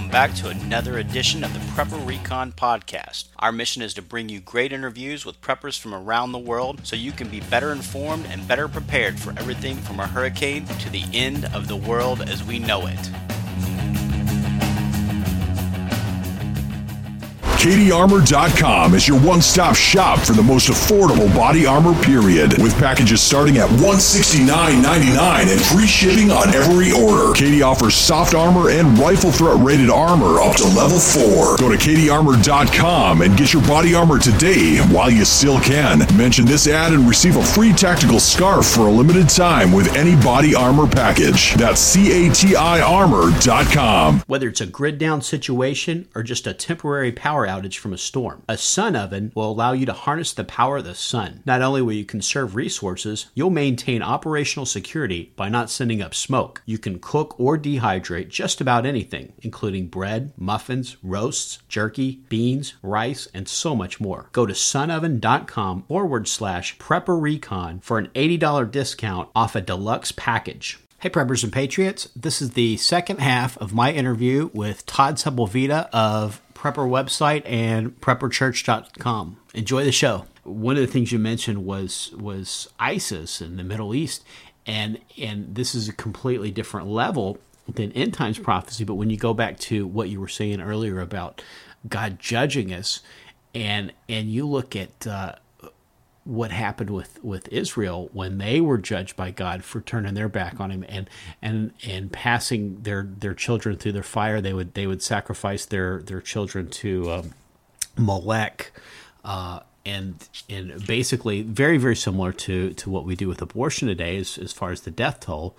welcome back to another edition of the Prepper Recon Podcast. Our mission is to bring you great interviews with preppers from around the world so you can be better informed and better prepared for everything from a hurricane to the end of the world as we know it. KDArmor.com is your one-stop shop for the most affordable body armor, period. With packages starting at $169.99 and free shipping on every order. KD offers soft armor and rifle threat rated armor up to level 4. Go to KDArmor.com and get your body armor today while you still can. Mention this ad and receive a free tactical scarf for a limited time with any body armor package. That's CATIarmor.com. Whether it's a grid down situation or just a temporary power outage from a storm, a sun oven will allow you to harness the power of the sun. Not only will you conserve resources, you'll maintain operational security by not sending up smoke. You can cook or dehydrate just about anything, including bread, muffins, roasts, jerky, beans, rice, and so much more. Go to sunoven.com/PrepperRecon for an $80 discount off a deluxe package. Hey Preppers and Patriots, this is the second half of my interview with Todd Sepulveda of Prepper website and prepperchurch.com. Enjoy the show. One of the things you mentioned was ISIS in the Middle East, and this is a completely different level than end times prophecy. But when you go back to what you were saying earlier about God judging us, and you look at what happened with Israel when they were judged by God for turning their back on him and passing their children through their fire, they would sacrifice their children to Molech, and basically very, very similar to what we do with abortion today as far as the death toll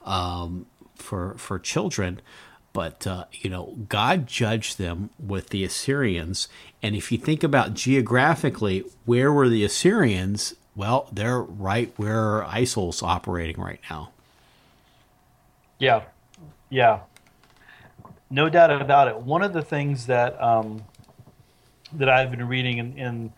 for children. But, God judged them with the Assyrians. And if you think about geographically, where were the Assyrians? Well, they're right where ISIL's operating right now. Yeah. No doubt about it. One of the things that that I've been reading in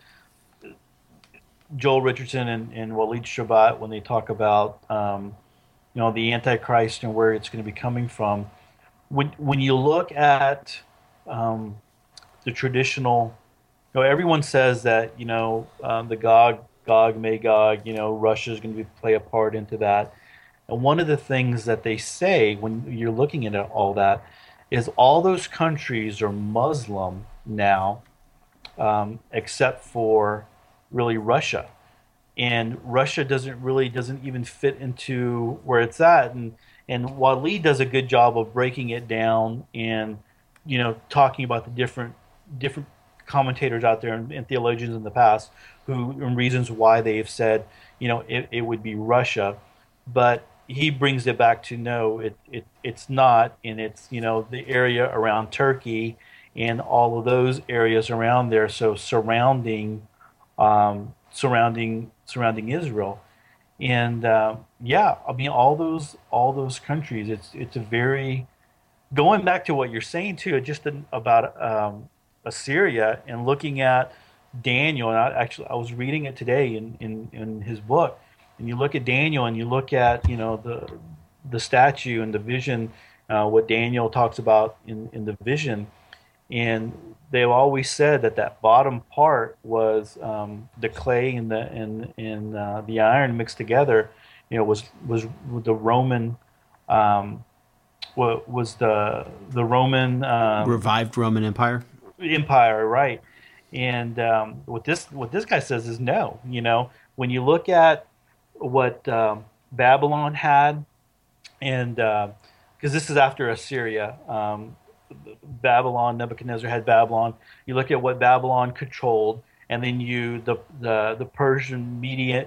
Joel Richardson and Walid Shoebat, when they talk about, the Antichrist and where it's going to be coming from, When you look at the traditional, everyone says that the Gog Magog, Russia is going to play a part into that. And one of the things that they say when you're looking at all that is all those countries are Muslim now, except for really Russia, and Russia doesn't even fit into where it's at. And Walid does a good job of breaking it down and, talking about the different commentators out there and theologians in the past and reasons why they have said, it would be Russia. But he brings it back to no, it's not. And it's, the area around Turkey and all of those areas around there. So surrounding Israel. And all those countries. It's a very, going back to what you're saying too, just about Assyria and looking at Daniel. And I was reading it today in his book. And you look at Daniel and you look at the statue and the vision, what Daniel talks about in the vision, and they've always said that bottom part was the clay and the iron mixed together. Was the Roman, was the Roman revived Roman Empire. Empire, right? And what this guy says is no. When you look at what Babylon had, and because this is after Assyria. Babylon, Nebuchadnezzar had Babylon. You look at what Babylon controlled, and then the Persian Media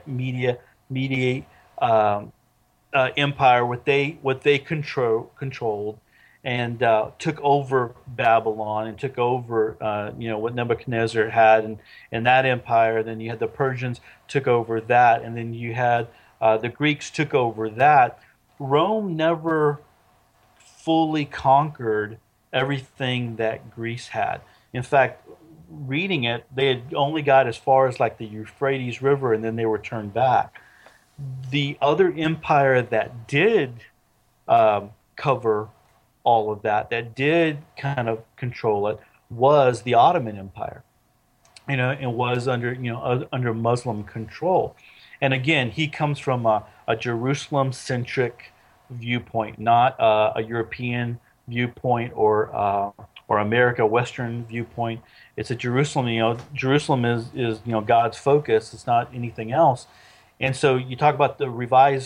empire, what they controlled, and took over Babylon and took over what Nebuchadnezzar had and that empire. Then you had the Persians took over that, and then you had the Greeks took over that. Rome never fully conquered everything that Greece had. In fact, reading it, they had only got as far as like the Euphrates River, and then they were turned back. The other empire that did cover all of that did kind of control it was the Ottoman Empire. It was under Muslim control. And again, he comes from a Jerusalem-centric viewpoint, not a European viewpoint or America Western viewpoint. It's a Jerusalem. Jerusalem is God's focus. It's not anything else. And so you talk about the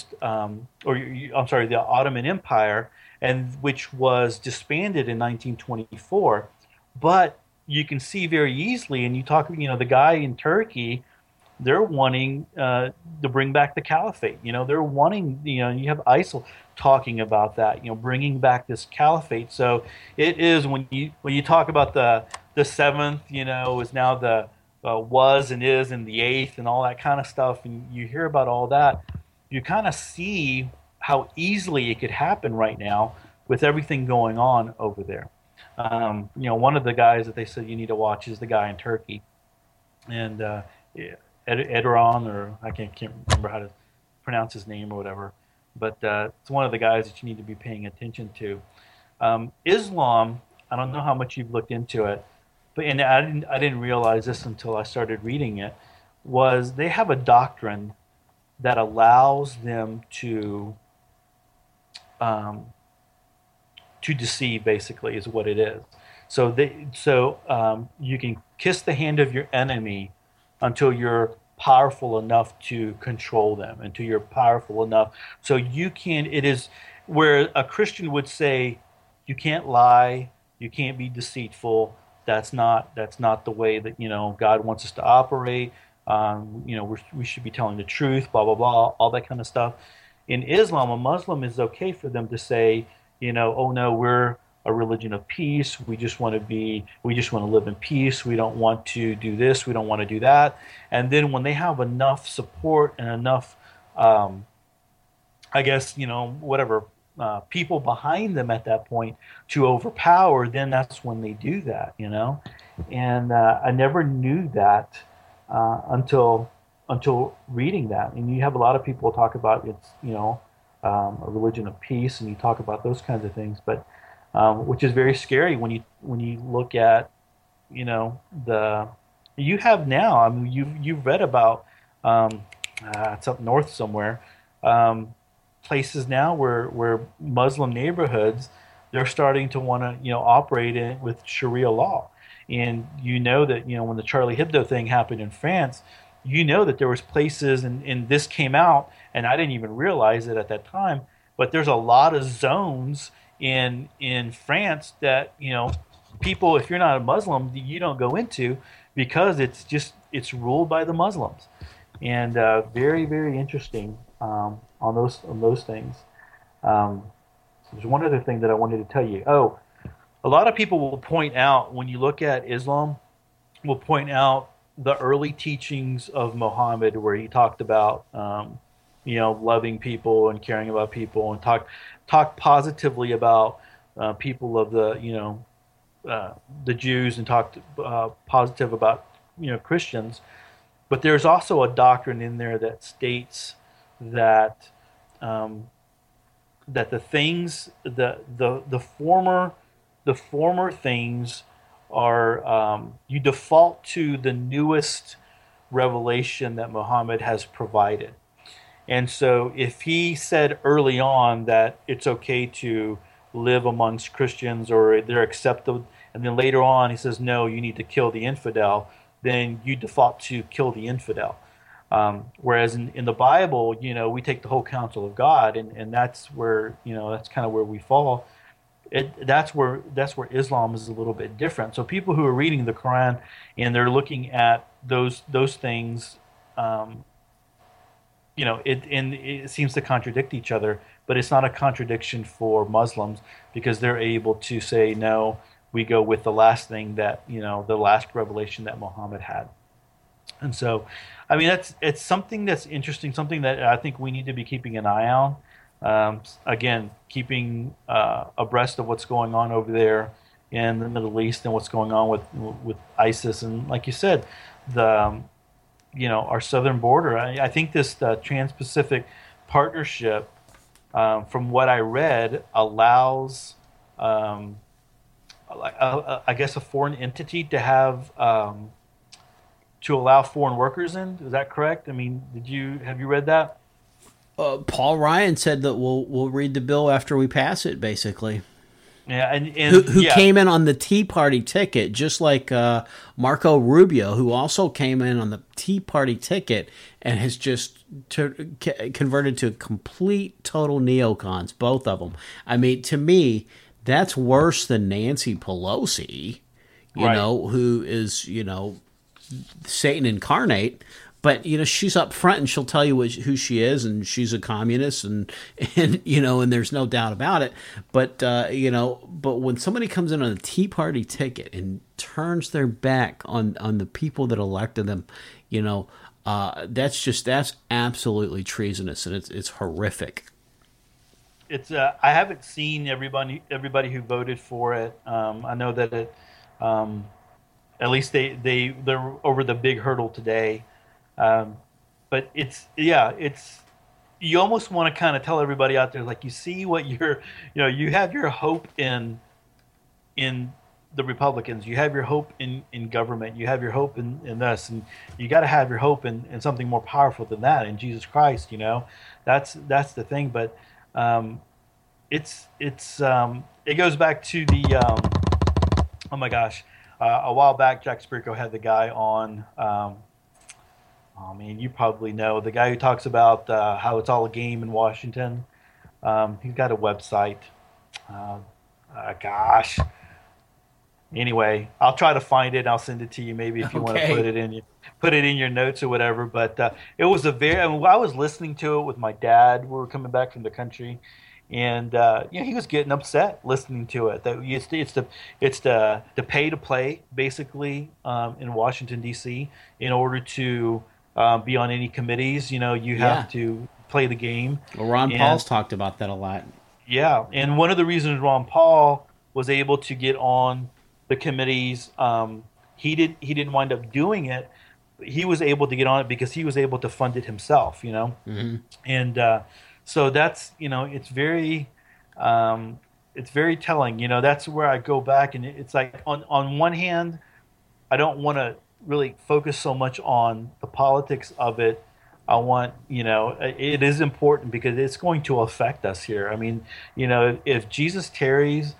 the Ottoman Empire, and which was disbanded in 1924, but you can see very easily, and you talk, the guy in Turkey, they're wanting to bring back the caliphate. They're wanting, you have ISIL talking about that, bringing back this caliphate. So it is when you talk about the seventh, is now the was and is and the eighth and all that kind of stuff, and you hear about all that, you kind of see how easily it could happen right now with everything going on over there. One of the guys that they said you need to watch is the guy in Turkey, and Erdogan, or I can't remember how to pronounce his name or whatever, but it's one of the guys that you need to be paying attention to. Islam, I don't know how much you've looked into it, but I didn't realize this until I started reading it. Was they have a doctrine that allows them to deceive, basically, is what it is. So you can kiss the hand of your enemy until you're powerful enough to control them, until you're powerful enough. So it is where a Christian would say, you can't lie, you can't be deceitful. That's not the way that God wants us to operate. We should be telling the truth, blah blah blah, all that kind of stuff. In Islam, a Muslim is okay for them to say, oh no, we're a religion of peace. We just want to live in peace. We don't want to do this. We don't want to do that. And then when they have enough support and enough, people behind them at that point to overpower, then that's when they do that, And I never knew that until reading that. And you have a lot of people talk about it's, a religion of peace, and you talk about those kinds of things, but which is very scary when you look at, you have now. I mean, you've read about it's up north somewhere, places now where Muslim neighborhoods, they're starting to want to operate with Sharia law, and that when the Charlie Hebdo thing happened in France, that there was places, and this came out, and I didn't even realize it at that time, but there's a lot of zones in France that people, if you're not a Muslim, you don't go into, because it's ruled by the Muslims, and very, very interesting on those things. There's one other thing that I wanted to tell you. Oh, a lot of people will point out, when you look at Islam, will point out the early teachings of Muhammad, where he talked about loving people and caring about people, and talk positively about people of the Jews, and talked positive about Christians. But there's also a doctrine in there that states that that the things, the former things are, you default to the newest revelation that Muhammad has provided. And so if he said early on that it's okay to live amongst Christians, or they're accepted, and then later on he says, no, you need to kill the infidel, then you default to kill the infidel. Whereas in the Bible, we take the whole counsel of God, and that's where, that's kind of where we fall. That's where Islam is a little bit different. So people who are reading the Quran and they're looking at those things, it seems to contradict each other, but it's not a contradiction for Muslims, because they're able to say, no, we go with the last thing that, the last revelation that Muhammad had. And so, I mean, it's something that's interesting, something that I think we need to be keeping an eye on. Again, keeping abreast of what's going on over there in the Middle East, and what's going on with ISIS, and like you said, our southern border. I think this Trans-Pacific Partnership, from what I read, allows I guess a foreign entity to have to allow foreign workers in. Is that correct? I mean, have you read that? Paul Ryan said that we'll read the bill after we pass it, basically. Yeah, and who came in on the Tea Party ticket, just like Marco Rubio, who also came in on the Tea Party ticket and has just converted to complete, total neocons, both of them. I mean, to me, that's worse than Nancy Pelosi, Right. who is, Satan incarnate. But, she's up front and she'll tell you who she is, and she's a communist, and and there's no doubt about it. But, but when somebody comes in on a Tea Party ticket and turns their back on the people that elected them, that's absolutely treasonous, and it's horrific. It's I haven't seen everybody who voted for it. I know that it, at least they're over the big hurdle today. But it's you almost want to kind of tell everybody out there, like, you see what you have your hope in the Republicans, you have your hope in government, you have your hope in us, and you got to have your hope in something more powerful than that, in Jesus Christ. That's the thing. But it goes back to the oh my gosh, a while back Jack Spirko had the guy on. Oh man, you probably know the guy who talks about how it's all a game in Washington. He's got a website. Gosh. Anyway, I'll try to find it and I'll send it to you. Maybe if you want to put it in your notes or whatever. But it was I was listening to it with my dad. We were coming back from the country, and he was getting upset listening to it. That it's the pay to play basically in Washington D.C. in order to be on any committees. You have to play the game. Well, Ron Paul's talked about that a lot. Yeah, and one of the reasons Ron Paul was able to get on the committees, he didn't wind up doing it. He was able to get on it because he was able to fund it himself. Mm-hmm. And so that's it's very telling. That's where I go back, and it's like on one hand, I don't want to really focus so much on the politics of it. I want, it is important because it's going to affect us here. I mean, if Jesus tarries,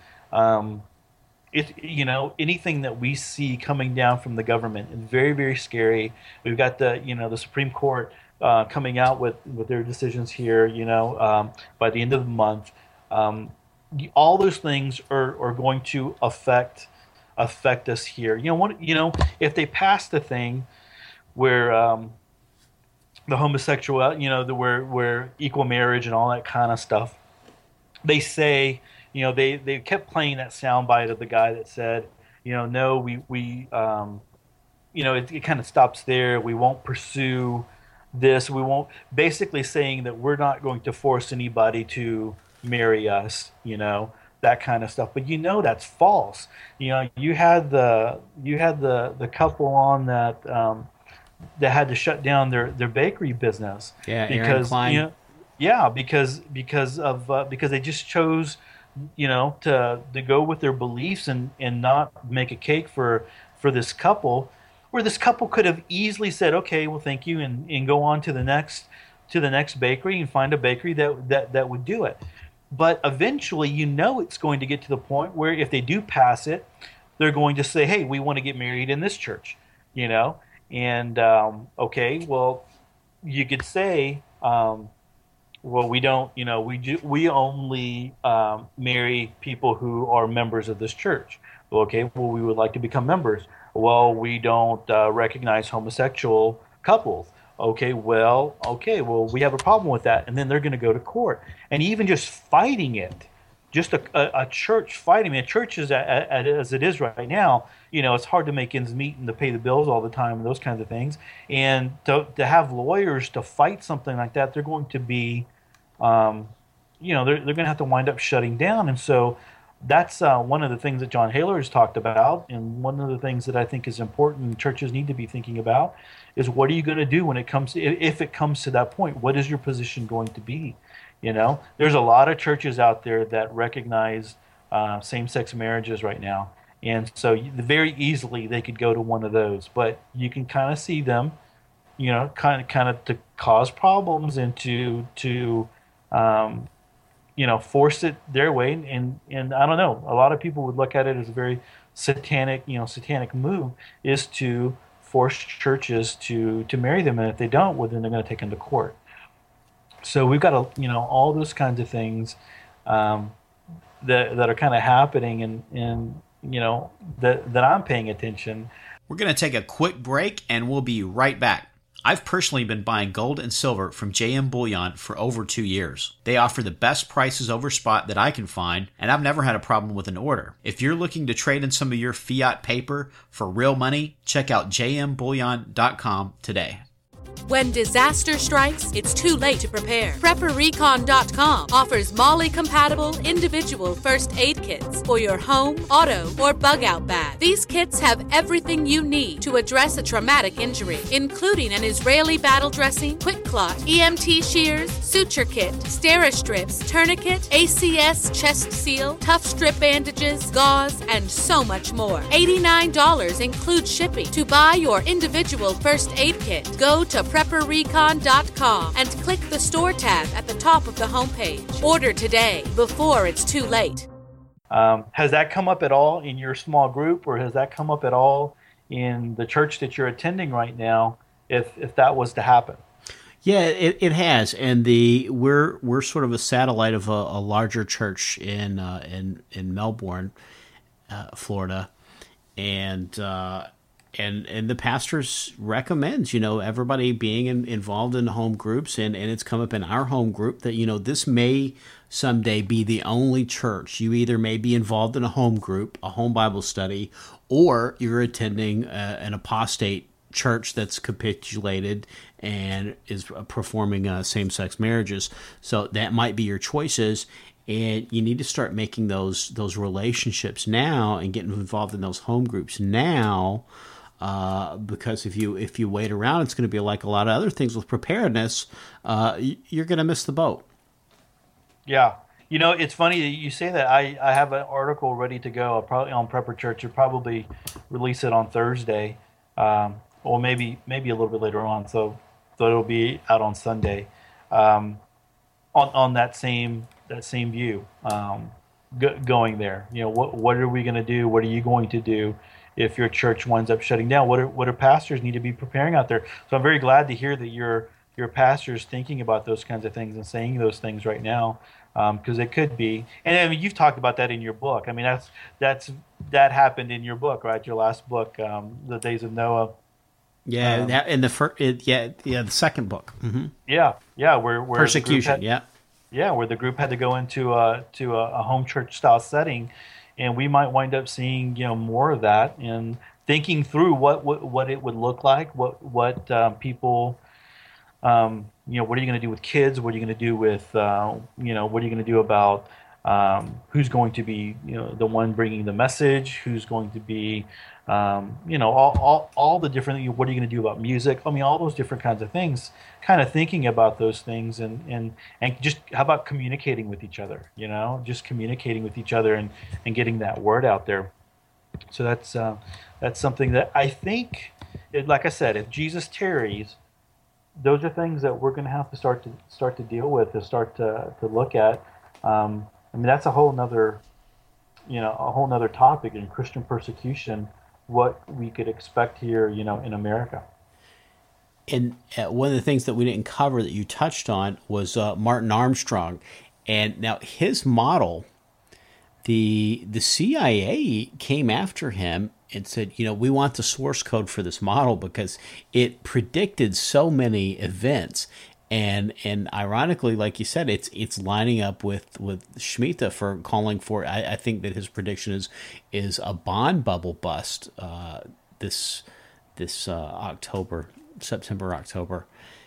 anything that we see coming down from the government is very, very scary. We've got the Supreme Court coming out with their decisions here, by the end of the month. All those things are going to affect us here. If they pass the thing where the homosexual, where equal marriage and all that kind of stuff, they say, they kept playing that soundbite of the guy that said, no, we it kind of stops there. We won't pursue this. We won't, basically saying that we're not going to force anybody to marry us, that kind of stuff. But that's false. You had the couple on that that had to shut down their bakery business. Yeah, because Aaron Klein. Because they just chose to go with their beliefs and not make a cake for this couple, where this couple could have easily said, okay, well, thank you, and go on to the next bakery and find a bakery that would do it. But eventually, it's going to get to the point where if they do pass it, they're going to say, hey, we want to get married in this church, and okay, well, you could say, well, we don't, we only marry people who are members of this church. Well, okay, well, we would like to become members. Well, we don't recognize homosexual couples. Okay, well, we have a problem with that. And then they're going to go to court. And even just fighting it, just a church fighting. I mean, a church is as it is right now, it's hard to make ends meet and to pay the bills all the time and those kinds of things. And to have lawyers to fight something like that, they're going to be, they're going to have to wind up shutting down. And so that's one of the things that John Haler has talked about, and one of the things that I think is important and churches need to be thinking about is, what are you going to do when it comes to, if it comes to that point? What is your position going to be? There's a lot of churches out there that recognize same-sex marriages right now, and so very easily they could go to one of those. But you can kind of see them, kind of to cause problems and to force it their way. And I don't know, a lot of people would look at it as a very satanic move, is to force churches to marry them, and if they don't, well, then they're going to take them to court. So we've got all those kinds of things that are kind of happening, and that I'm paying attention. We're going to take a quick break, and we'll be right back. I've personally been buying gold and silver from JM Bullion for over 2 years. They offer the best prices over spot that I can find, and I've never had a problem with an order. If you're looking to trade in some of your fiat paper for real money, check out jmbullion.com today. When disaster strikes, it's too late to prepare. PrepperRecon.com offers MOLLE-compatible individual first aid kits for your home, auto, or bug-out bag. These kits have everything you need to address a traumatic injury, including an Israeli battle dressing, quick clot, EMT shears, suture kit, Steri-strips, tourniquet, ACS chest seal, tough strip bandages, gauze, and so much more. $89 includes shipping. To buy your individual first aid kit, go to PrepperRecon.com and click the store tab at the top of the homepage. Order today before it's too late. Has that come up at all in your small group, or has that come up at all in the church that you're attending right now, if that was to happen? Yeah, it has, and we're sort of a satellite of a larger church in Melbourne, Florida, and the pastors recommends, everybody being involved in home groups, and it's come up in our home group that, this may someday be the only church. You either may be involved in a home group, a home Bible study, or you're attending an apostate church that's capitulated and is performing same-sex marriages. So that might be your choices. And you need to start making those relationships now and getting involved in those home groups now. Because if you wait around, it's going to be like a lot of other things with preparedness. You're going to miss the boat. Yeah. It's funny that you say that. I have an article ready to go, probably on Prepper Church. You'll probably release it on Thursday, or maybe a little bit later on. So it'll be out on Sunday, on that same view, going there. What are we going to do? What are you going to do if your church winds up shutting down? What do pastors need to be preparing out there? So I'm very glad to hear that your pastor's thinking about those kinds of things and saying those things right now, because it could be. And I mean, you've talked about that in your book. I mean, that happened in your book, right? Your last book, The Days of Noah. Yeah, that in the the second book. Mm-hmm. Yeah, where persecution. Where the group had to go into a home church style setting, and we might wind up seeing more of that, and thinking through what it would look like, what people, what are you going to do with kids? What are you going to do with what are you going to do about who's going to be the one bringing the message? Who's going to be all the different, what are you going to do about music? I mean, all those different kinds of things, kind of thinking about those things, and just how about communicating with each other, just communicating with each other and getting that word out there. So that's something that I think, like I said, if Jesus tarries, those are things that we're going to have to start to deal with, to start to look at. I mean, that's a whole nother topic in Christian persecution, what we could expect here, in America. And one of the things that we didn't cover that you touched on was Martin Armstrong. And now his model, the CIA came after him and said, we want the source code for this model because it predicted so many events. And ironically, like you said, it's lining up with Shemitah for calling for. I think that his prediction is a bond bubble bust this September, October,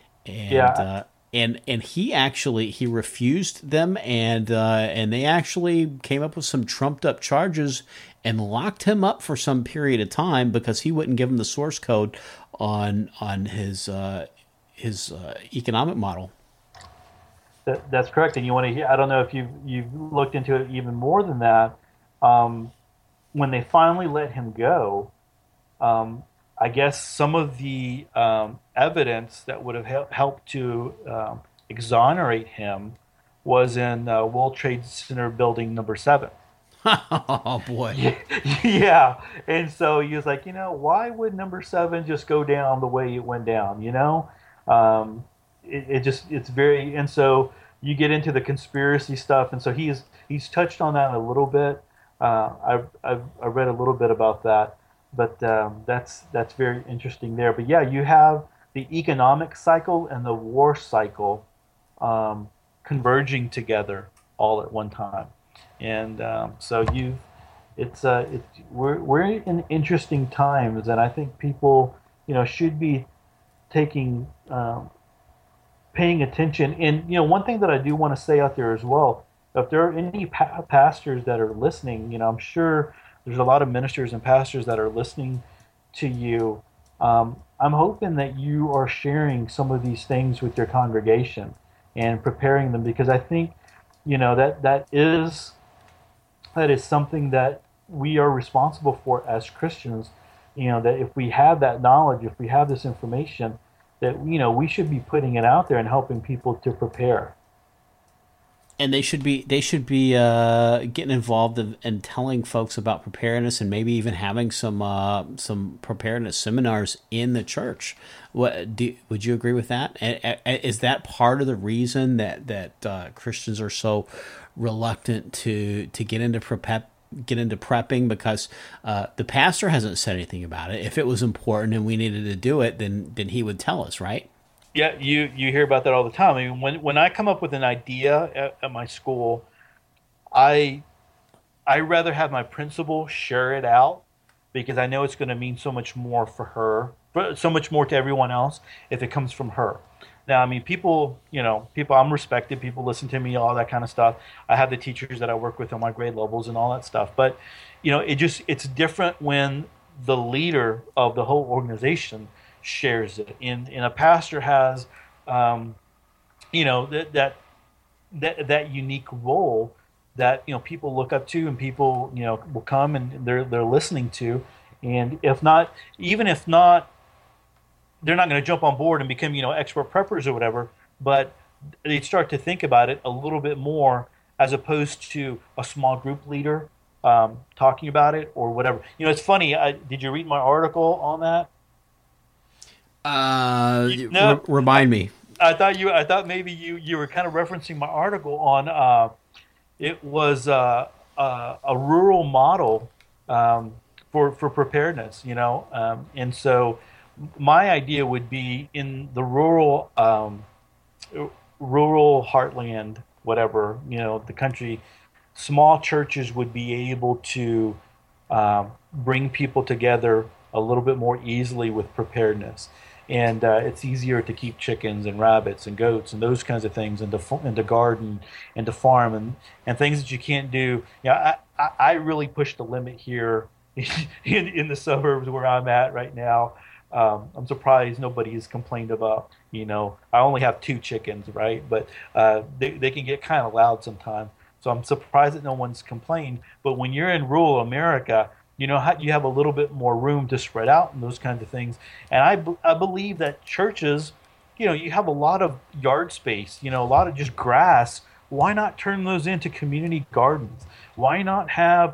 and he refused them, and they actually came up with some trumped up charges and locked him up for some period of time because he wouldn't give him the source code on his economic model. That's correct, and you want to hear. I don't know if you've looked into it even more than that. when they finally let him go, I guess some of the evidence that would have helped to exonerate him was in World Trade Center building number 7. Oh boy. Yeah. And so he was like, why would number 7 just go down the way it went down? It's very, and so you get into the conspiracy stuff. And so he's touched on that a little bit. I read a little bit about that, but that's very interesting there. But yeah, you have the economic cycle and the war cycle converging together all at one time. And so we're in interesting times, and I think people, should be paying attention. And one thing that I do want to say out there as well, if there are any pastors that are listening, I'm sure there's a lot of ministers and pastors that are listening to you. I'm hoping that you are sharing some of these things with your congregation and preparing them, because I think, that is something that we are responsible for as Christians. That if we have that knowledge, if we have this information, that we should be putting it out there and helping people to prepare. And they should be getting involved in telling folks about preparedness, and maybe even having some preparedness seminars in the church. Would you agree with that? Is that part of the reason that Christians are so reluctant to get into prepping? Because the pastor hasn't said anything about it. If it was important and we needed to do it, then he would tell us, right? Yeah, you hear about that all the time. I mean, when I come up with an idea at my school, I rather have my principal share it out, because I know it's going to mean so much more for her, but so much more to everyone else if it comes from her. Now, I mean, people, I'm respected. People listen to me, all that kind of stuff. I have the teachers that I work with on my grade levels and all that stuff. But, it's different when the leader of the whole organization shares it. And a pastor has, that unique role that, people look up to, and people, will come and they're listening to. And if not, they're not going to jump on board and become, expert preppers or whatever, but they start to think about it a little bit more, as opposed to a small group leader talking about it or whatever. It's funny. Did you read my article on that? No, remind me. I thought maybe you were kind of referencing my article on it was a rural model for preparedness, and so my idea would be in the rural heartland, whatever, the country, small churches would be able to bring people together a little bit more easily with preparedness. And it's easier to keep chickens and rabbits and goats and those kinds of things, and to garden and to farm and things that you can't do. I really push the limit here in the suburbs where I'm at right now. I'm surprised nobody has complained about, I only have 2 chickens, right? But they can get kind of loud sometimes. So I'm surprised that no one's complained. But when you're in rural America, you have a little bit more room to spread out and those kinds of things. And I believe that churches, you have a lot of yard space, a lot of just grass. Why not turn those into community gardens? Why not have,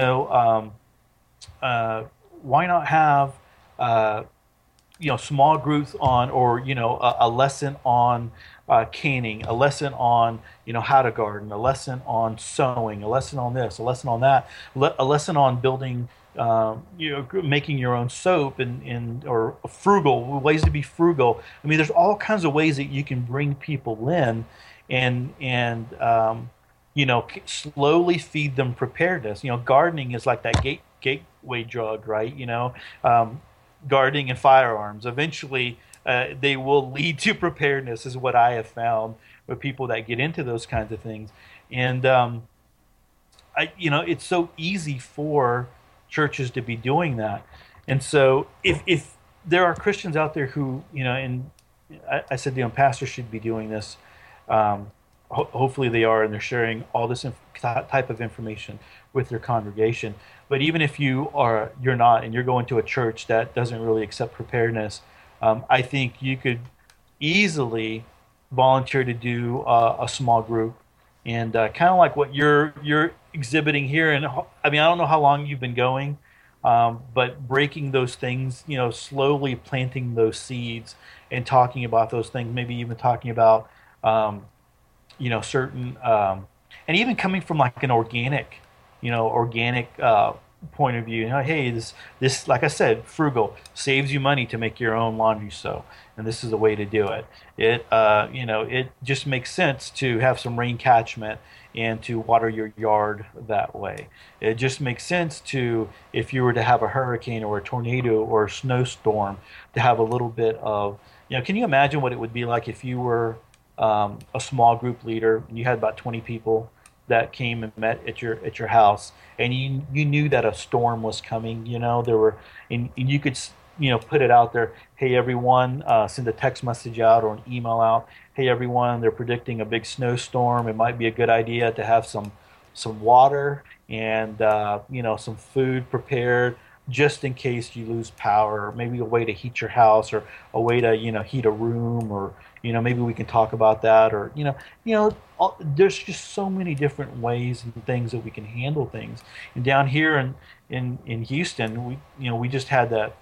small groups on, or, a lesson on canning, a lesson on, how to garden, a lesson on sewing, a lesson on this, a lesson on that, a lesson on building, making your own soap or frugal ways to be frugal. I mean, there's all kinds of ways that you can bring people in and slowly feed them preparedness. Gardening is like that gateway drug, right? Gardening and firearms. Eventually, they will lead to preparedness, is what I have found with people that get into those kinds of things. And it's so easy for churches to be doing that. And so, if there are Christians out there who, and I said, pastors should be doing this. hopefully they are, and they're sharing all this type of information with their congregation. But even if you're not, and you're going to a church that doesn't really accept preparedness, I think you could easily volunteer to do a small group, and kind of like what you're exhibiting here. And I mean, I don't know how long you've been going, but breaking those things, slowly planting those seeds and talking about those things, maybe even talking about, certain, and even coming from like an organic point of view. Hey, this, like I said, frugal, saves you money to make your own laundry soap, and this is a way to do it. It just makes sense to have some rain catchment and to water your yard that way. It just makes sense to, if you were to have a hurricane or a tornado or a snowstorm, to have a little bit of, can you imagine what it would be like if you were a small group leader and you had about 20 people that came and met at your house, and you knew that a storm was coming. There were, and you could put it out there. Hey everyone, send a text message out or an email out. Hey everyone, they're predicting a big snowstorm. It might be a good idea to have some water and some food prepared just in case you lose power, or maybe a way to heat your house, or a way to heat a room, or maybe we can talk about that, or there's just so many different ways and things that we can handle things. And down here in Houston, we just had that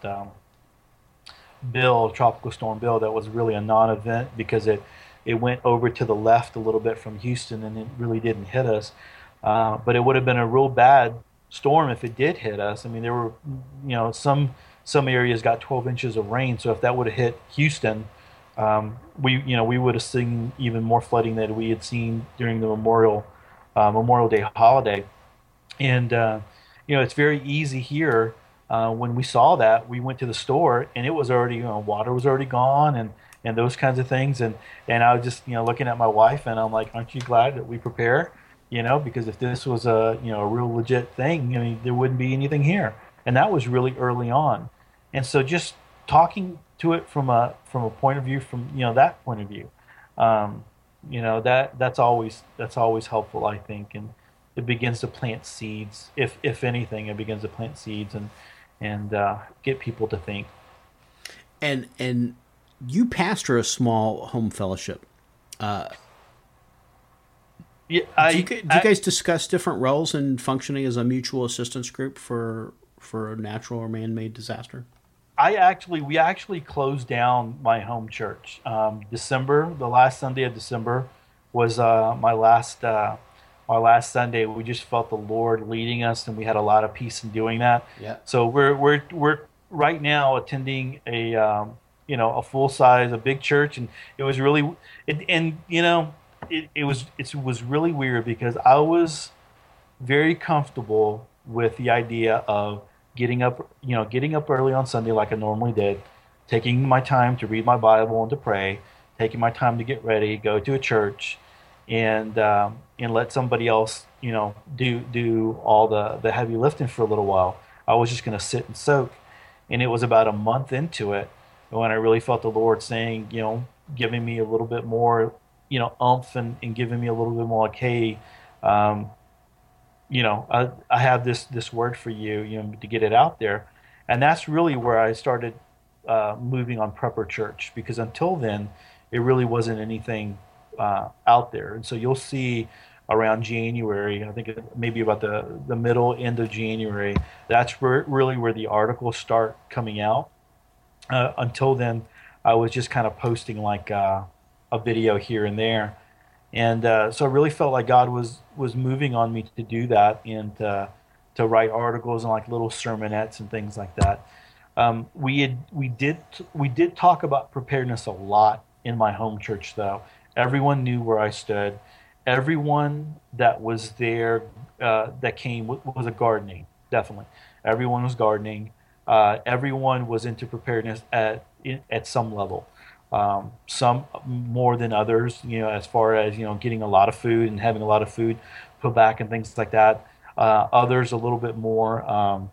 Tropical Storm Bill, that was really a non-event because it went over to the left a little bit from Houston, and it really didn't hit us. But it would have been a real bad storm if it did hit us. I mean, there were, some areas got 12 inches of rain. So if that would have hit Houston, we would have seen even more flooding than we had seen during the Memorial Day holiday. And it's very easy here. When we saw that, we went to the store, and it was already, water was already gone, and those kinds of things. And I was just, looking at my wife, and I'm like, aren't you glad that we prepare? Because if this was a real legit thing, I mean, there wouldn't be anything here. And that was really early on. And so just talking to it from a point of view, that point of view, that's always helpful, I think. And it begins to plant seeds. If anything, it begins to plant seeds and get people to think. And you pastor a small home fellowship. Do you guys discuss different roles in functioning as a mutual assistance group for a natural or man-made disaster? We actually closed down my home church. The last Sunday of December was my last Sunday. We just felt the Lord leading us, and we had a lot of peace in doing that. Yeah. So we're right now attending a full size, a big church, and it was really it was really weird because I was very comfortable with the idea of getting up early on Sunday like I normally did, taking my time to read my Bible and to pray, taking my time to get ready, go to a church, and let somebody else do all the heavy lifting for a little while. I was just going to sit and soak. And it was about a month into it when I really felt the Lord saying, giving me a little bit more oomph, and giving me a little bit more like, hey, I have this word for you, to get it out there. And that's really where I started moving on Prepper Church, because until then, it really wasn't anything out there. And so you'll see around January, I think maybe about the end of January, that's really where the articles start coming out. Until then, I was just kind of posting like a video here and there. And so I really felt like God was moving on me to do that, and to write articles and like little sermonettes and things like that. We did talk about preparedness a lot in my home church, though. Everyone knew where I stood. Everyone that was there that came was a gardening, definitely. Everyone was gardening. Everyone was into preparedness at some level. Some more than others, as far as, getting a lot of food and having a lot of food put back and things like that. Others a little bit more,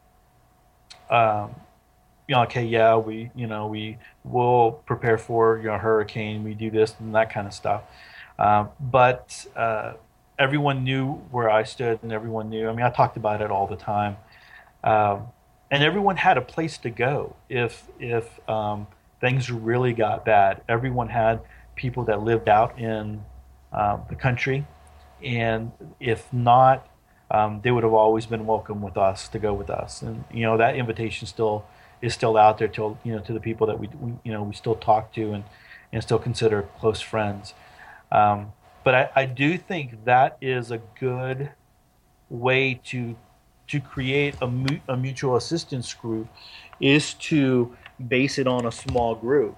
okay, yeah, we will prepare for, hurricane, we do this and that kind of stuff. But everyone knew where I stood, and everyone knew. I mean, I talked about it all the time, and everyone had a place to go if things really got bad. Everyone had people that lived out in the country, and if not, they would have always been welcome with us to go with us. And that invitation is still out there to the people that we still talk to and still consider close friends. But I do think that is a good way to create a mutual assistance group, is to base it on a small group.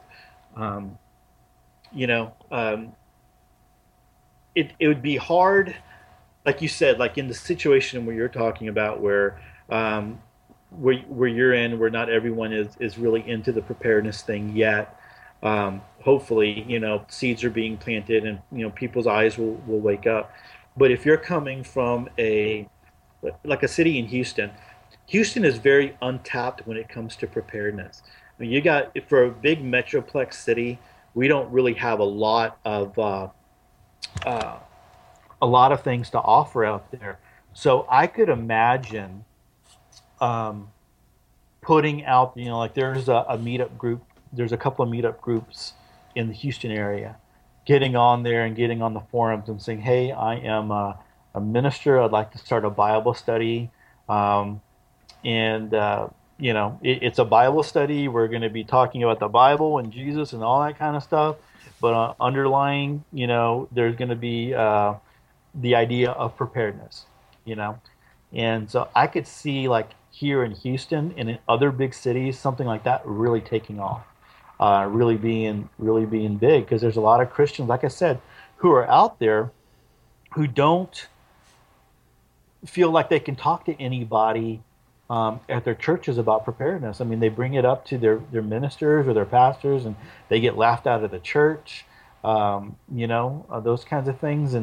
It would be hard, like you said, like in the situation where you're talking about, where you're in, where not everyone is really into the preparedness thing yet. Hopefully, seeds are being planted, and people's eyes will wake up. But if you're coming from like a city in Houston is very untapped when it comes to preparedness. I mean, for a big metroplex city, we don't really have a lot of things to offer out there. So I could imagine putting out, like there's a meetup group. There's a couple of meetup groups in the Houston area, getting on there and getting on the forums and saying, hey, I am a minister. I'd like to start a Bible study. It's a Bible study. We're going to be talking about the Bible and Jesus and all that kind of stuff. But underlying, there's going to be the idea of preparedness, And so I could see, like here in Houston and in other big cities, something like that really taking off, really being big, because there's a lot of Christians, like I said, who are out there who don't feel like they can talk to anybody at their churches about preparedness. I mean, they bring it up to their ministers or their pastors, and they get laughed out of the church, those kinds of things.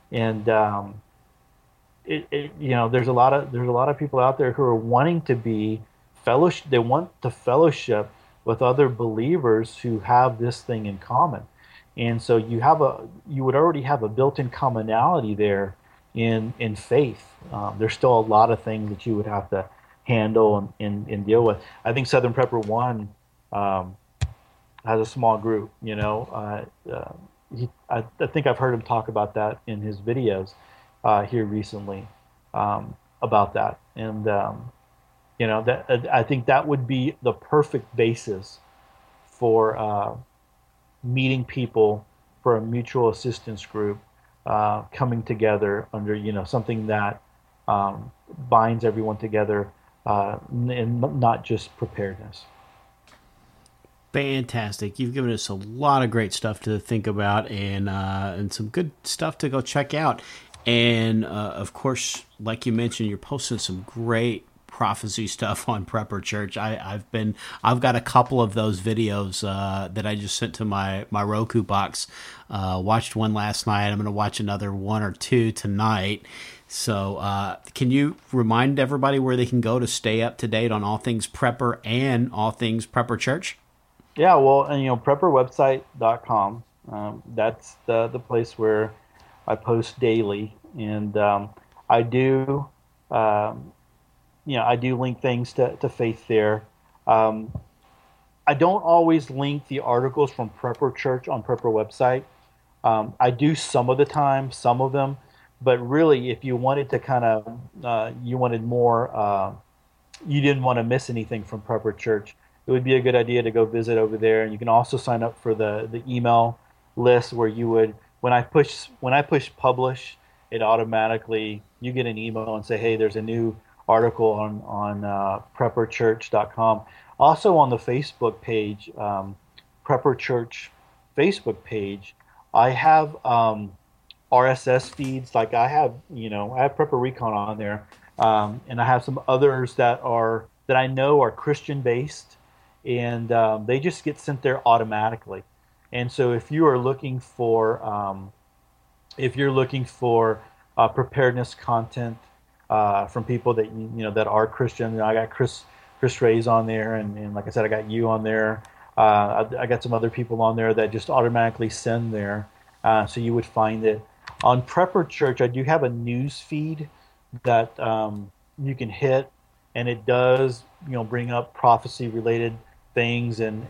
There's a lot of people out there who are wanting to be fellowship. They want to fellowship with other believers who have this thing in common, and so you would already have a built-in commonality there in faith. There's still a lot of things that you would have to handle and deal with. I think Southern Prepper One has a small group. I think I've heard him talk about that in his videos here recently about that, and I think that would be the perfect basis for meeting people for a mutual assistance group, coming together under something that binds everyone together, and not just preparedness. Fantastic. You've given us a lot of great stuff to think about, and some good stuff to go check out. And of course, like you mentioned, you're posting some great prophecy stuff on Prepper Church. I've got a couple of those videos that I just sent to my Roku box. Watched one last night. I'm going to watch another one or two tonight. So can you remind everybody where they can go to stay up to date on all things Prepper and all things Prepper Church? Yeah, well, and prepperwebsite.com. That's the place where I post daily, and I do link things to faith there. I don't always link the articles from Prepper Church on Prepper website. I do some of the time, some of them, but really, if you wanted to kind of, you wanted more, you didn't want to miss anything from Prepper Church, it would be a good idea to go visit over there. And you can also sign up for the email list, where you would, when I push publish, it automatically, you get an email and say, hey, there's a new article on prepperchurch.com. Also on the Facebook page, Prepper Church Facebook page, I have RSS feeds. Like I have Prepper Recon on there, and I have some others that I know are Christian based, and they just get sent there automatically. And so if you are looking for preparedness content from people that that are Christian, I got Chris Ray's on there, and like I said, I got you on there. I got some other people on there that just automatically send there. So you would find it. On Prepper Church, I do have a news feed that you can hit, and it does, bring up prophecy-related things, and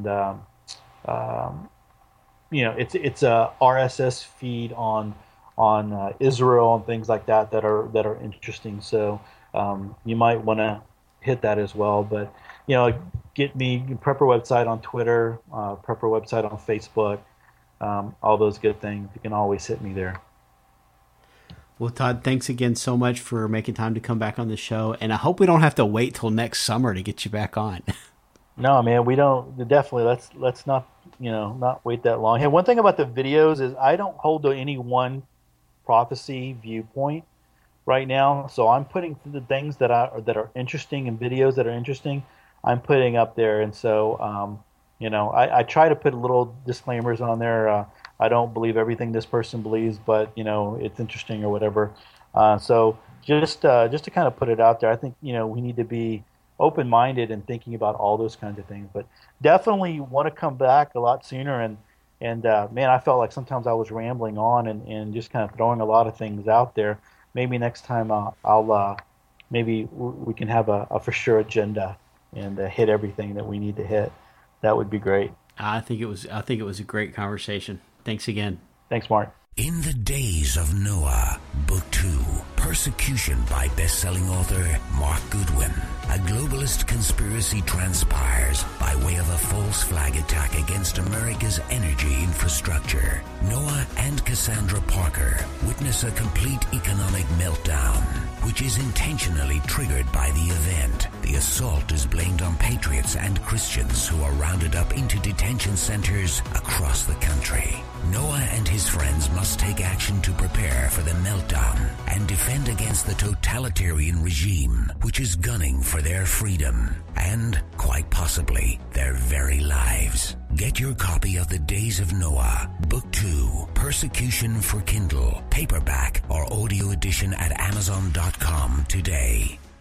it's a RSS feed on Israel and things like that are interesting. So you might want to hit that as well. But get me Prepper website on Twitter, Prepper website on Facebook, all those good things. You can always hit me there. Well, Todd, thanks again so much for making time to come back on the show, and I hope we don't have to wait till next summer to get you back on. No, man, we don't. Definitely, let's not not wait that long. Hey, one thing about the videos is I don't hold to any one prophecy viewpoint right now, so I'm putting the things that are interesting and videos that are interesting, I'm putting up there, and so I try to put little disclaimers on there. I don't believe everything this person believes, but it's interesting or whatever. So just to kind of put it out there, I think we need to be open-minded and thinking about all those kinds of things. But definitely want to come back a lot sooner. And man, I felt like sometimes I was rambling on and just kind of throwing a lot of things out there. Maybe next time I'll maybe we can have a for sure agenda and hit everything that we need to hit. That would be great. I think it was a great conversation. Thanks again. Thanks, Mark. In the Days of Noah, Book 2, Persecution by best-selling author Mark Goodwin. A globalist conspiracy transpires by way of a false flag attack against America's energy infrastructure. Noah and Cassandra Parker witness a complete economic meltdown, which is intentionally triggered by the event. The assault is blamed on patriots and Christians who are rounded up into detention centers across the country. Noah and his friends must take action to prepare for the meltdown and defend against the totalitarian regime, which is gunning for their freedom and, quite possibly, their very lives. Get your copy of The Days of Noah, Book 2, Persecution for Kindle, paperback or audio edition at Amazon.com today.